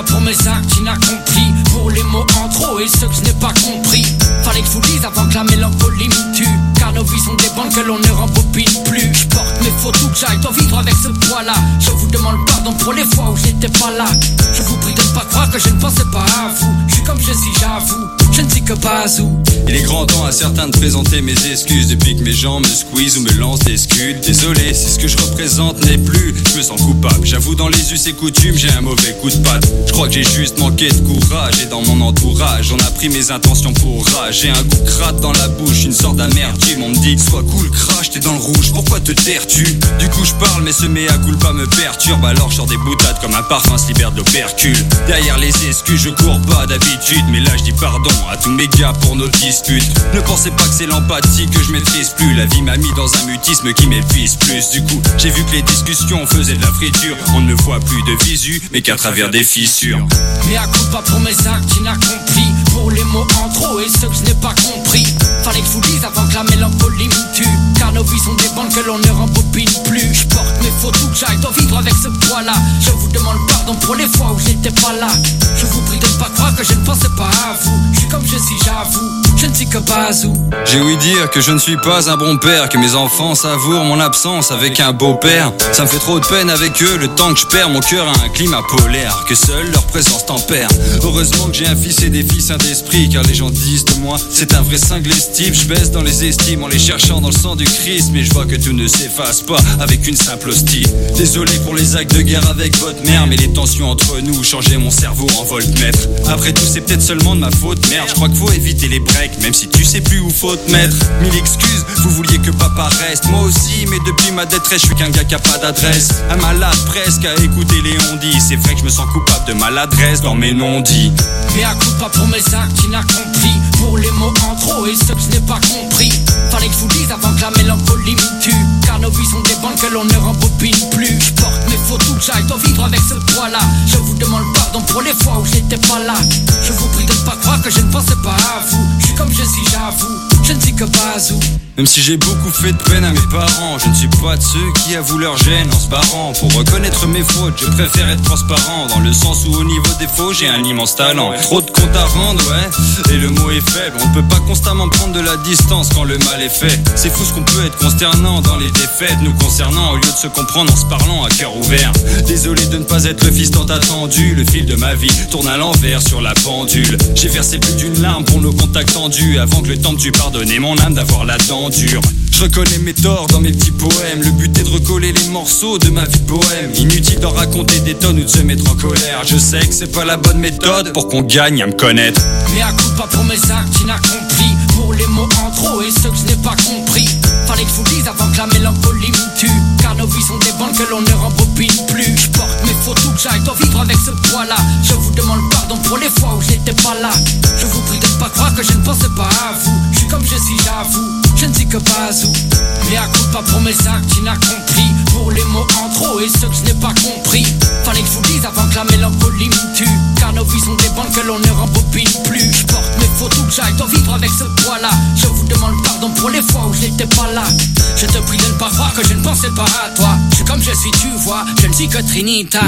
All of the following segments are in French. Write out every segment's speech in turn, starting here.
culpa pour mes actes inaccomplis, pour les mots en trop et ceux que je n'ai pas compris. Fallait que je vous dise avant que la mélancolie me tue, car nos vies sont des bandes que l'on ne rembobine plus. Je porte mes photos que j'aille, dois vivre avec ce poids-là. Je vous demande pardon pour les fois où j'étais pas là. Je vous prie de ne pas croire que je ne pensais pas à vous. Je suis comme je suis, j'avoue, je ne suis que Bazou. Il est grand temps à certains de présenter mes excuses depuis que mes gens me squeeze ou me lancent des scuds. Désolé si ce que je représente n'est plus, je me sens coupable. J'avoue dans les us et coutumes j'ai un mauvais coup de patte. Je crois que j'ai juste manqué de courage et dans mon entourage on a pris mes intentions pour rage. J'ai un goût de crade dans la bouche, une sorte d'amertume. On me dit sois cool crash, t'es dans le rouge, pourquoi te taires-tu? Du coup je parle mais ce mea culpa me perturbe. Alors je sors des boutades comme un parfum se libère de l'opercule. Derrière les excuses je cours pas d'habitude, mais là je dis pardon à tous mes gars pour nos disputes. Ne pensez pas que c'est l'empathie que je maîtrise plus. La vie m'a mis dans un mutisme qui m'épuise plus. Du coup j'ai vu que les discussions faisaient de la friture. On ne voit plus de visu mais qu'à travers des fissures. Mais à coup pas pour mes actes inaccomplis, pour les mots en trop et ceux que je n'ai pas compris. Fallait que je vous dise avant que la mélancolie me tue, car nos vies sont des bandes que l'on ne rembobine plus. Je porte mes photos que j'aille, dois vivre avec ce poids-là. Je vous demande pardon pour les fois où j'étais pas là. Je vous prie de ne pas croire que je ne pensais pas à vous. Je suis comme je suis, j'avoue, je ne suis que Bazou. J'ai ouï dire que je ne suis pas un bon père, que mes enfants savourent mon absence avec un beau père. Ça me fait trop de peine avec eux, le temps que je perds. Mon cœur a un climat polaire, que seule leur présence tempère. Heureusement que j'ai un fils et des fils sains d'esprit, car les gens disent de moi c'est un vrai cinglé Steve. Je baisse dans les estimes en les cherchant dans le sang du Christ, mais je vois que tout ne s'efface pas avec une simple hostie. Désolé pour les actes de guerre avec votre mère, mais les tensions entre nous changeaient mon cerveau en voltmètre. Après tout c'est peut-être seulement de ma faute, merde. Je crois qu'il faut éviter les breaks, même si tu sais plus où faut te mettre. Mille excuses, vous vouliez que papa reste, moi aussi, mais depuis ma détresse je suis qu'un gars qui a pas d'adresse. Un malade presque à écouter les on-dit. C'est vrai que je me sens coupable de maladresse dans mes non-dits. Mais à coup pas pour mes actes inaccomplis, pour les mots en trop et ceux que je n'ai pas compris. Fallait que je vous dise avant que la mélancolie me tue, car nos vies sont des bandes que l'on ne rembobine plus. Je porte mes photos que j'aille, dois vivre avec ce poids-là. Je vous demande pardon pour les fois où j'étais pas là. Je vous prie de ne pas croire que je ne pensais pas à vous. Je suis comme je suis, j'avoue, je ne suis que Bazou. Même si j'ai beaucoup fait de peine à mes parents, je ne suis pas de ceux qui avouent leur gêne en se barrant. Pour reconnaître mes fautes, je préfère être transparent, dans le sens où au niveau des faux, j'ai un immense talent. Trop de comptes à rendre, ouais, et le mot est faible. On ne peut pas constamment prendre de la distance quand le mal est fait. C'est fou ce qu'on peut être consternant dans les défaites nous concernant, au lieu de se comprendre en se parlant à cœur ouvert. Désolé de ne pas être le fils tant attendu, le fil de ma vie tourne à l'envers sur la pendule. J'ai versé plus d'une larme pour nos contacts tendus, avant que le temps me tue pardonner mon âme d'avoir la dent dure. Je reconnais mes torts dans mes petits poèmes, le but est de recoller les morceaux de ma vie de bohème. Inutile d'en raconter des tonnes ou de se mettre en colère. Je sais que c'est pas la bonne méthode pour qu'on gagne à me connaître. Mais à coup pas pour mes actes inaccomplis, pour les mots en trop et ceux que je n'ai pas compris. Fallait que je vous dise avant que la mélancolie me tue, car nos vies sont des bandes que l'on ne rembobine plus. Je porte mes photos que j'aille, dois vivre avec ce poids-là. Je vous demande pardon pour les fois où j'étais pas là. Je vous prie de ne pas croire que je ne pensais pas à vous. Je suis comme je suis, j'avoue, je ne suis que Bazou. Mais à coup pas pour mes actes inaccomplis, pour les mots en trop et ceux que je n'ai pas compris. Fallait que je vous dise avant que la mélancolie me tue, car nos vies sont des bandes que l'on ne rembobine plus. Je porte mes photos que j'aille, dois vivre avec ce poids-là. Je vous demande pardon pour les fois où j'étais pas là. Je te prie de ne pas croire que je ne pensais pas à toi. Je suis comme je suis, tu vois, je ne suis que Trinita.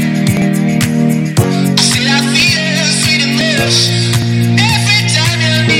Every time you're near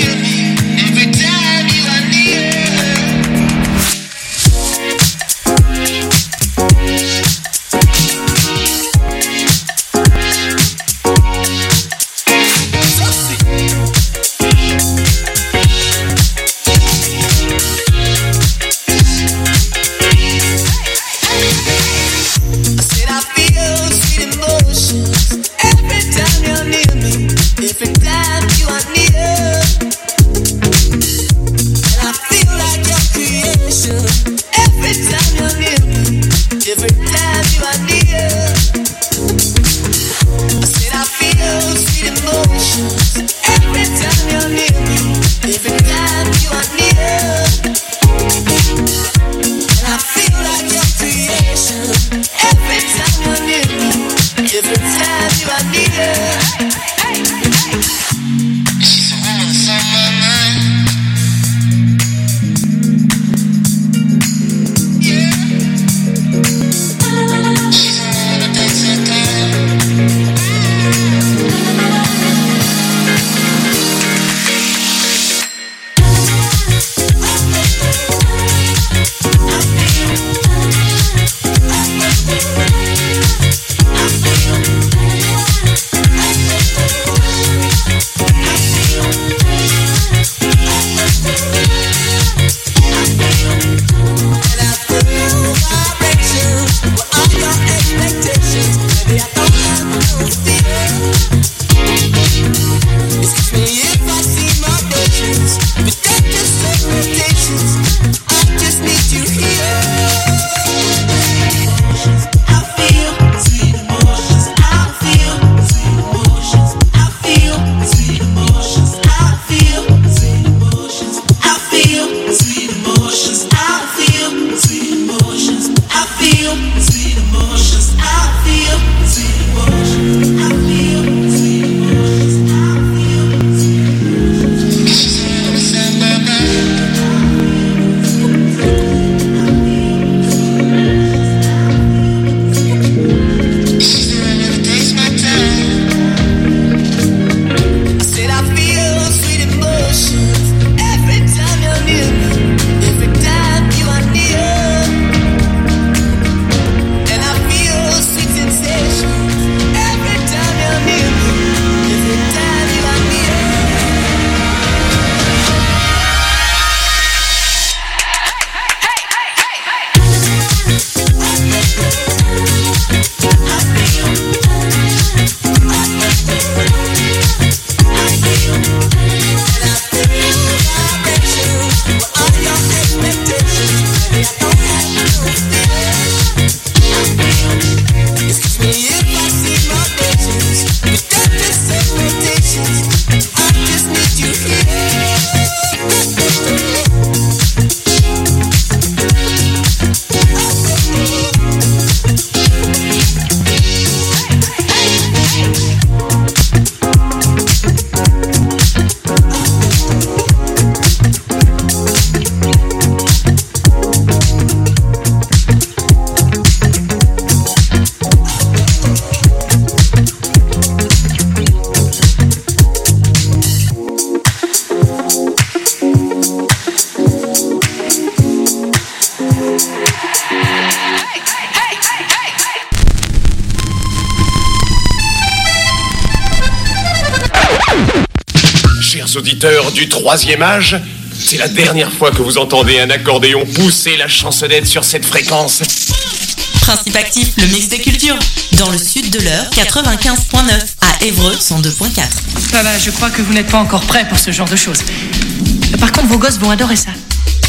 Auditeurs du troisième âge, c'est la dernière fois que vous entendez un accordéon pousser la chansonnette sur cette fréquence. Principe actif, le mix des cultures. Dans le sud de l'heure, 95.9. À Évreux, 102.4. Voilà, je crois que vous n'êtes pas encore prêts pour ce genre de choses. Par contre, vos gosses vont adorer ça.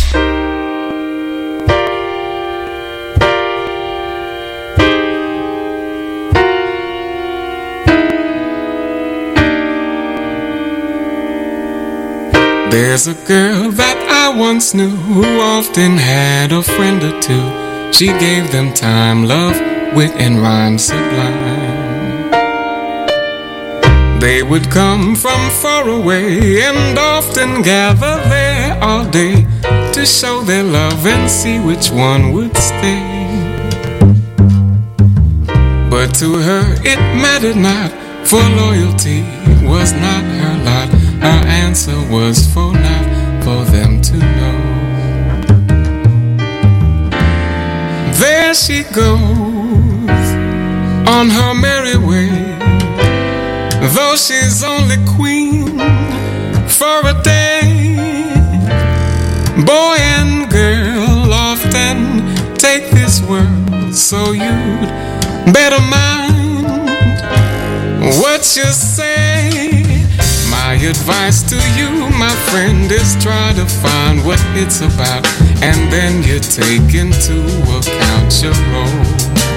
There's a girl that I once knew who often had a friend or two. She gave them time, love, wit, and rhyme sublime. They would come from far away and often gather there all day to show their love and see which one would stay. But to her it mattered not, for loyalty was not her lot. Her answer was for not for them to know. There she goes on her merry way, though she's only queen for a day. Boy and girl often take this world, so you'd better mind what you say. My advice to you, my friend, is try to find what it's about, and then you take into account your role.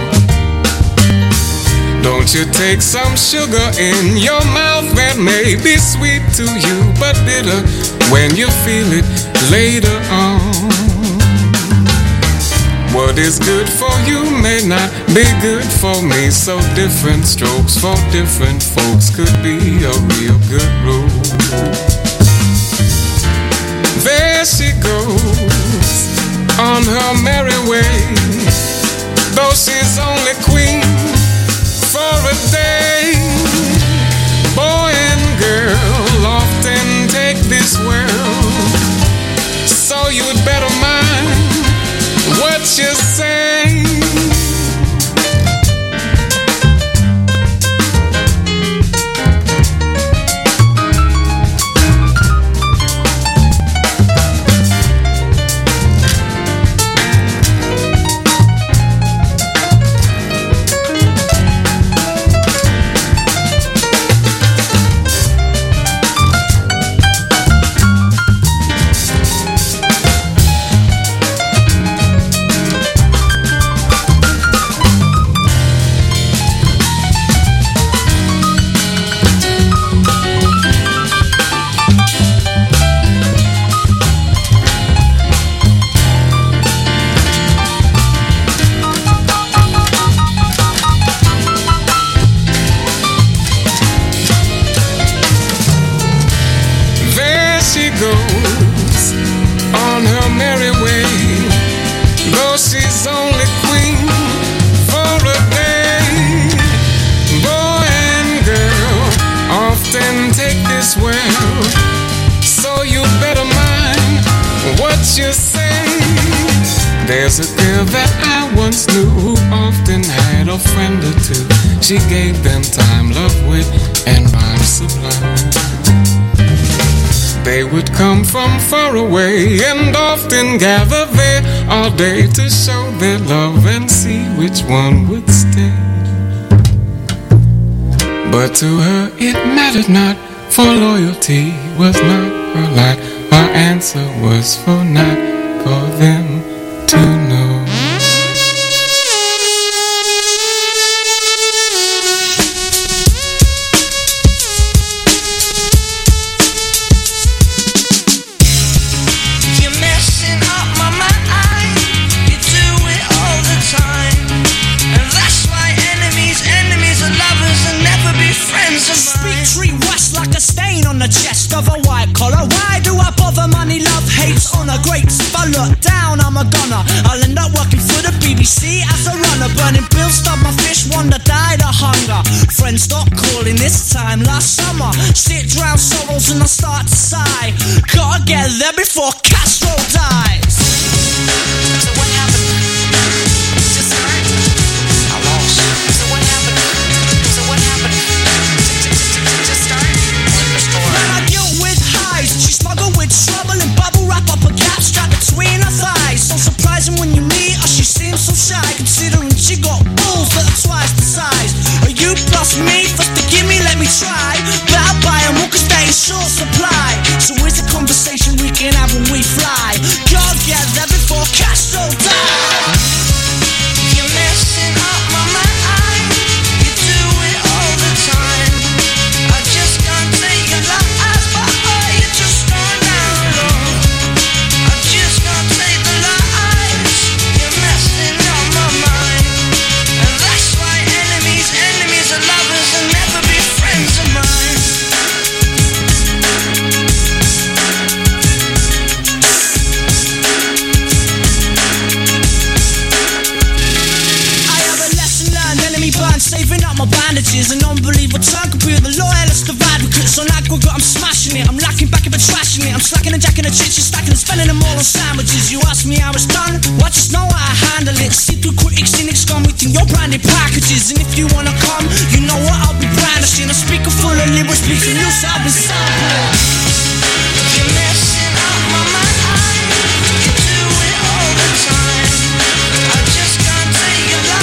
Don't you take some sugar in your mouth that may be sweet to you, but bitter when you feel it later on. What is good for you may not be good for me, so different strokes for different folks could be a real good rule. There she goes on her merry way, though she's only queen for a day. Boy and girl often take this world, so you'd better mind what you say. There's a girl that I once knew who often had a friend or two. She gave them time, love, wit, and rhyme sublime. They would come from far away and often gather there all day to show their love and see which one would stay. But to her it mattered not, for loyalty was not her lot. Her answer was for not for them to know. collar. Why do I bother? Money, love, hates, honor, greats. If I look down, I'm a gunner. I'll end up working for the BBC as a runner. Burning bills, stub my fish, wonder died of hunger. Friends stopped calling this time last summer. Sit drown sorrows and I start to sigh. Gotta get there before Castro dies. So what happened? Just right? I lost. So what happened? So what happened? Just start? Man, I deal with highs. She smuggled with trouble and bubble wrap up a gap strapped between her thighs. So surprising when you meet her, she seems so shy, considering she got balls that are twice the size. Are you plus me? First to give me, let me try. But I'll buy them all cause they in short supply. So it's a conversation we can have when we fly. God get there before Castro dies. You're messing up my mind. You do it all the time. I just can't take your lies, but you just gone down low. I just can't take the lies. You're messing up my mind. And that's why enemies and lovers will never be friends of mine. Saving up my bandages, an unbelievable time could be the loyalist of advocates. On aggregate, I'm smashing it, I'm lacking back and trashing it. I'm slacking and jacking the chips, stacking and spending them all on sandwiches. You ask me how it's done, well I just know how I handle it. See through critics, cynics, come within your branded packages. And if you wanna come, you know what I'll be brandishing. A speaker full of liberals speaking you, so I'll be sampling. You're messing up my mind. You do it all the time. I just can't take your life.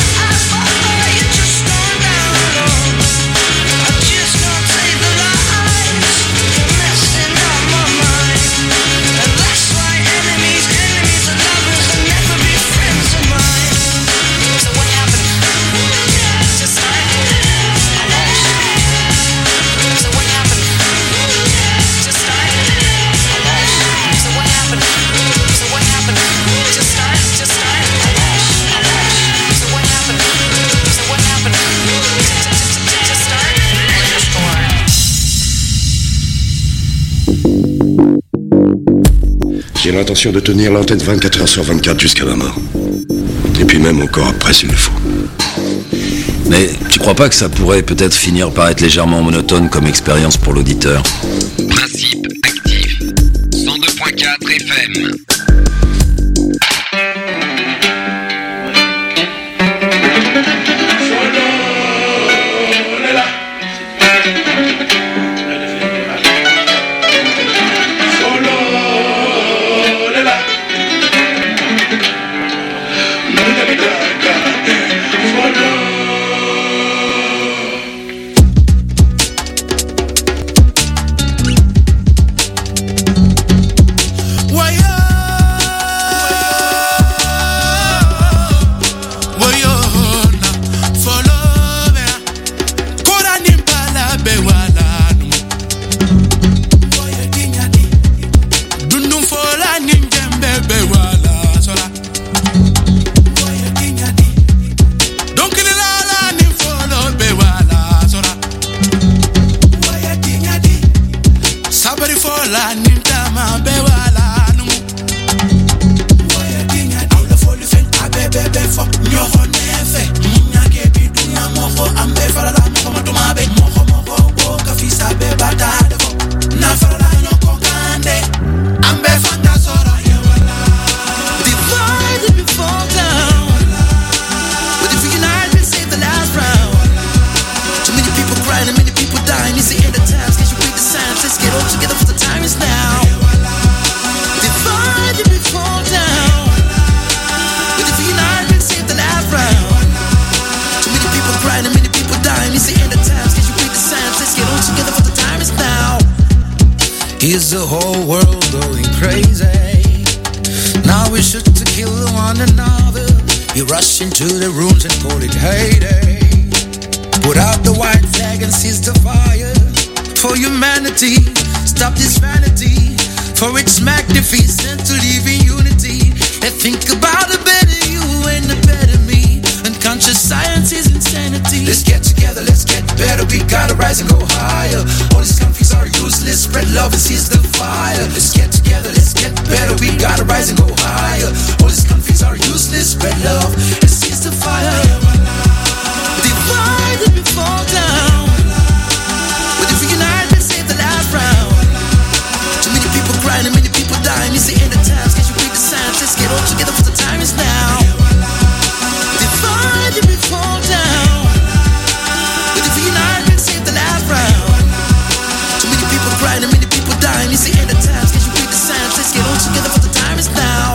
J'ai l'intention de tenir l'antenne 24 heures sur 24 jusqu'à ma mort. Et puis même encore après s'il le faut. Mais tu crois pas que ça pourrait peut-être finir par être légèrement monotone comme expérience pour l'auditeur? Principe actif. 102.4 FM. Is the whole world going crazy? Now we shoot to kill one another. You rush into the rooms and call it heyday. Put out the white flag and seize the fire. For humanity, stop this vanity. For it's magnificent to live in unity. And think about a better you and a better me. Unconscious science is insanity. Let's get together, let's get better. We gotta rise and go higher. All these countries are useless. let's spread love and seize the fire. Let's get together, let's get better, we gotta rise and go higher. All these conflicts are useless, spread love and seize the fire. Divide and we fall down, but if we unite, let's save the last round. Too many people crying and many people dying, it's the end of times, can't you read the signs? Let's get all together for the time is now. Divide and we fall down, but if we unite, let's save the last round. Too many people crying and many people dying, it's the end of times, can't you read the signs? Let's get all together for the time is now.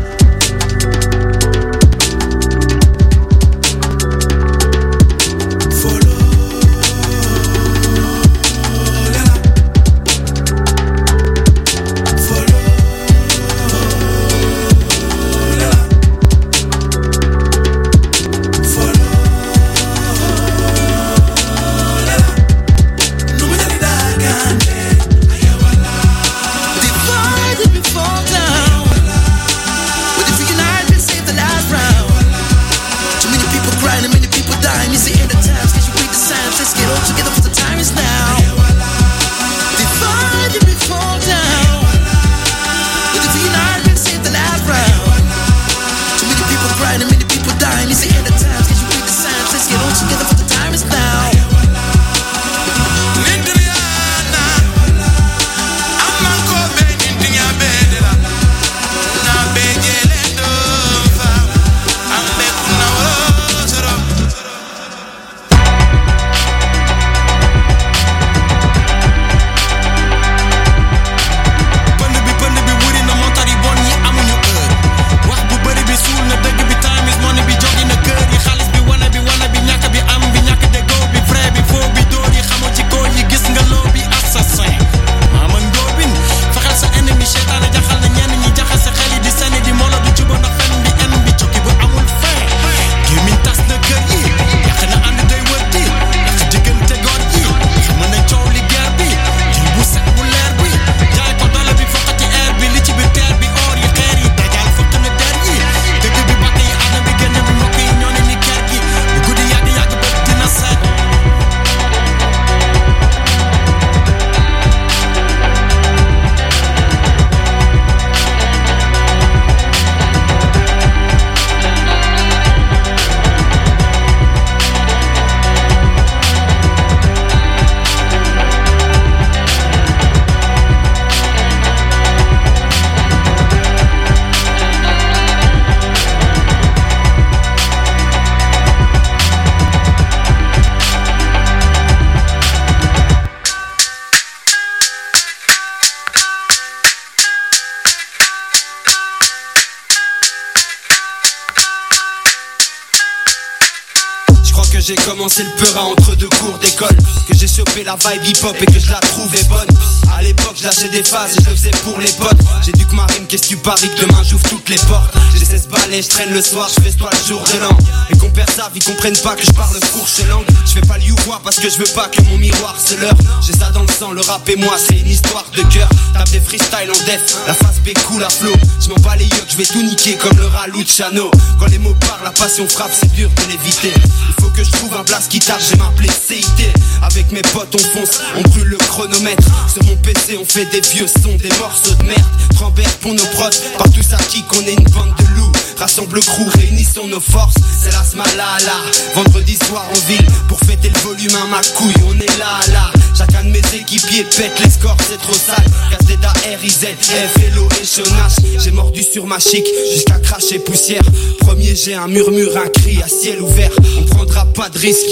J'ai commencé le peurin entre deux cours d'école, que j'ai chopé la vibe hip-hop et que je la trouvais bonne. À l'époque je lâchais des phases et je le faisais pour les potes. J'ai du que Marine, qu'est-ce que tu paries que demain j'ouvre toutes les portes. J'ai 16 balais, je traîne le soir, je fais toi le jour de l'an. Et qu'on perd ça, ils comprennent pas que je parle fourche langue. Je fais pas le youvois parce que je veux pas que mon miroir se leurre. J'ai ça dans le sang, le rap et moi c'est une histoire de cœur. Tape des freestyles en def, la face B cool à flot. Je m'en bats les yeux, je vais tout niquer comme le rat Luciano. Quand les mots parlent, la passion frappe, c'est dur de l'éviter. Il faut que je trouve un blast qui tape, j'ai m'appelé CIT. Avec mes potes on fonce, on brûle le chronomètre. Sur mon PC on fait des vieux sons, des morceaux de merde. Trambert pour nos prods, partout ça kick, on est une bande de loups. Rassemble le crew, réunissons nos forces, c'est la smalala. Vendredi soir en ville, pour fêter le volume à ma couille, on est là. Chacun de mes équipiers pète les scores, c'est trop sale. Gazeta, RIZ, F, Hello et Chonache. J'ai mordu sur ma chic, jusqu'à cracher poussière. Premier j'ai un murmure, un cri à ciel ouvert. On prendra pas de risque.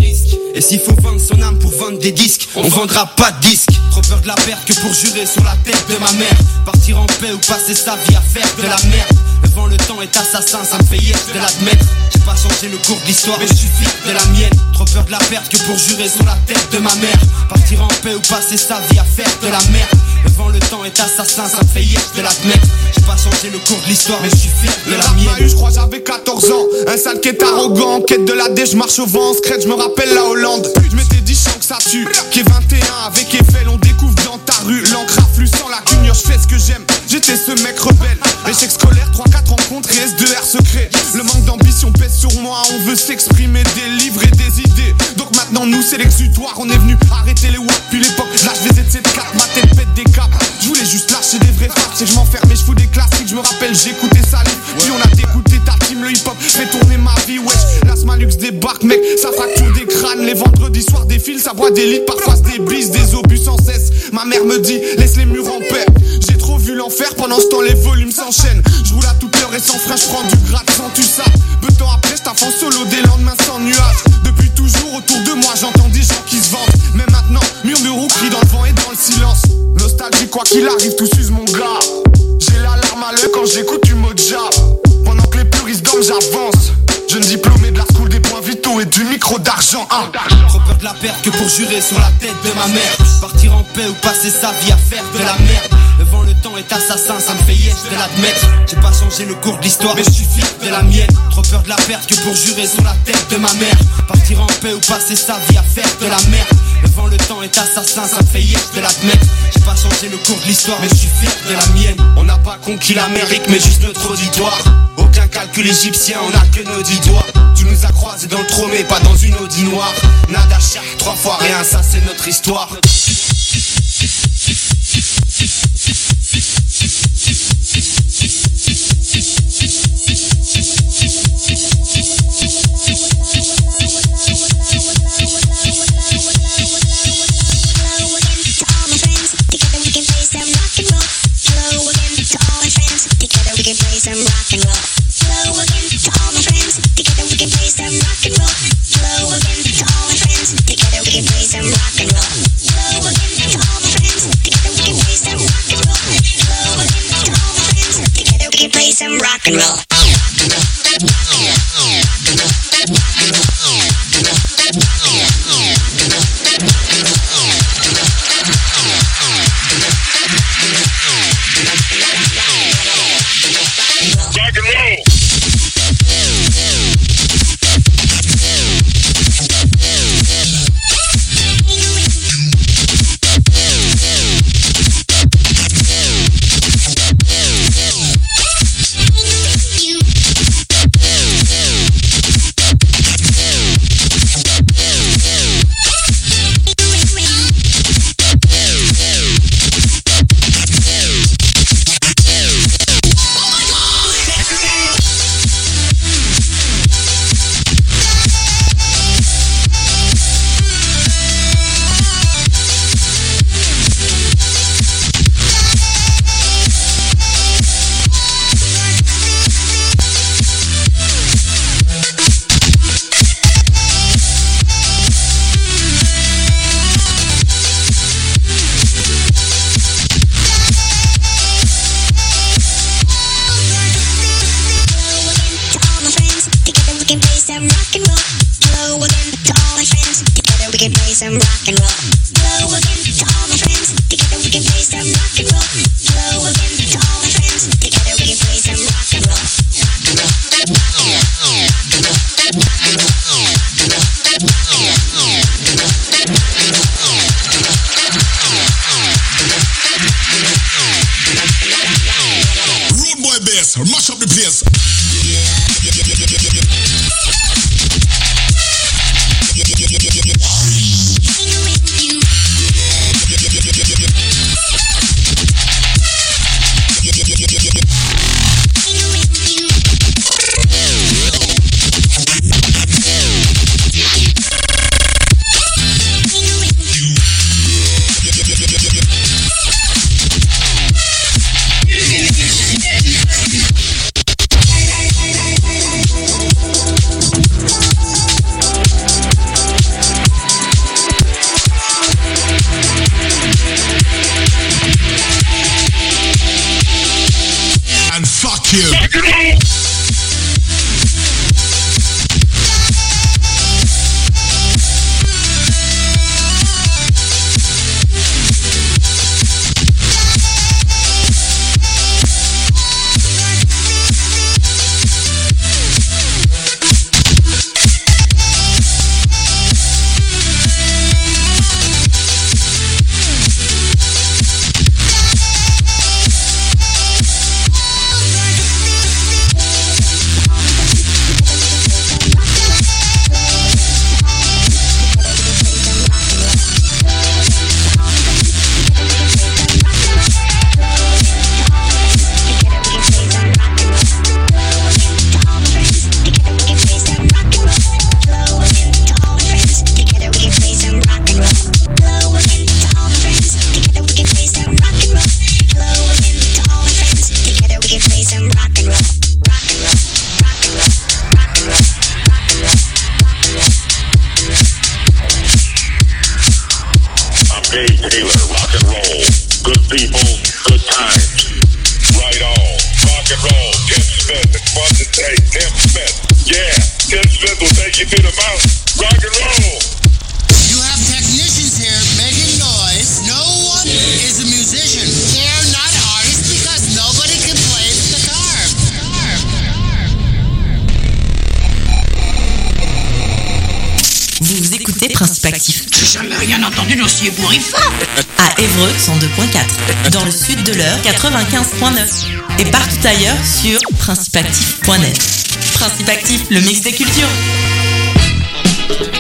Et s'il faut vendre son âme pour vendre des disques, on vendra pas de disques. Trop peur de la perte que pour jurer sur la tête de ma mère. Partir en paix ou passer sa vie à faire de la merde. Devant le temps est assassin, ça me fait hier de l'admettre. J'ai pas changé le cours de l'histoire, mais je suis fier de la mienne. Trop peur de la perte que pour jurer sur la tête de ma mère. Partir en paix ou passer sa vie à faire de la merde. Devant le temps est assassin, ça me fait hier de l'admettre. J'ai pas changé le cours de l'histoire, mais je suis fier de la mienne. Je crois j'avais 14 ans, un sale qui est arrogant. En quête de la D, je marche au vent, secret, je me rappelle la Hollande. Je m'étais dit chant que ça tue, qui est 21 avec Eiffel, on découvre dans ta rue. L'encre afflue sans la cugnure, je fais ce que j'aime. J'étais ce mec rebelle, échec scolaire, 3-4 rencontres et S2R secret. Le manque d'ambition pèse sur moi, on veut s'exprimer, délivrer des idées. Donc maintenant nous c'est l'exutoire, on est venu arrêter les WAP puis l'époque. Là je faisais de cette carte, ma tête c'est que je m'enferme et je fous des classiques. Je me rappelle, j'écoutais Salif, puis on a dégoûté ta team. Le hip-hop fait tourner ma vie, wesh. Las Malux débarque, mec, ça fracture des crânes. Les vendredis soirs défilent, ça boit des litres, parfois se déblisse, des obus sans cesse. Ma mère me dit, laisse les murs en paix. J'ai trop vu l'enfer, pendant ce temps les volumes s'enchaînent. Je roule à toute heure et sans frein, je prends du gratte sans tu ça. Peu de temps après, je taffe en solo, des lendemains sans nuages. Depuis toujours autour de moi, j'entends des gens qui se vantent. Mais maintenant, murmure ou crie dans le vent et dans le silence. Nostalgie, quoi qu'il arrive, tout s'use mon gars. J'ai la larme à l'œil quand j'écoute du mot jab. Pendant que les puristes dorment, j'avance. Jeune diplômé de la school des points vitaux et du micro d'argent. Trop peur de la perte que pour jurer sur la tête de ma mère. Partir en paix ou passer sa vie à faire de la merde. Le vent, le temps est assassin, ça me fait yes de l'admettre. J'ai pas changé le cours de l'histoire, mais je suis fier de la mienne. Trop peur de la perte que pour jurer sur la tête de ma mère. Partir en paix ou passer sa vie à faire de la merde. Le vent, le temps est assassin, ça me fait yes de l'admettre. J'ai pas changé le cours de l'histoire, mais je suis fier de la mienne. On n'a pas conquis l'Amérique, mais juste notre auditoire. Aucun calcul égyptien, on a que nos 10 doigts. Tu nous as croisés dans le trou, mais pas dans une Audi noire. Nada cher, 3 fois rien, ça c'est notre histoire. Rock and roll. Mash up the place. Dave Taylor, rock and roll. Good people, good times. Right on. Rock and roll. Tim Smith. It's fun to say Tim Smith. Yeah, Tim Smith will take you to the mountain. Rock and roll. You have technicians here making noise. No one is a musician. They're not artists because nobody can play the guitar. Vous écoutez Principe Actif. J'ai jamais rien entendu d'aussi ébouriffant. À Évreux 102.4, dans le sud de l'Eure 95.9 et partout ailleurs sur principeactif.net. Principe Actif, le mix des cultures.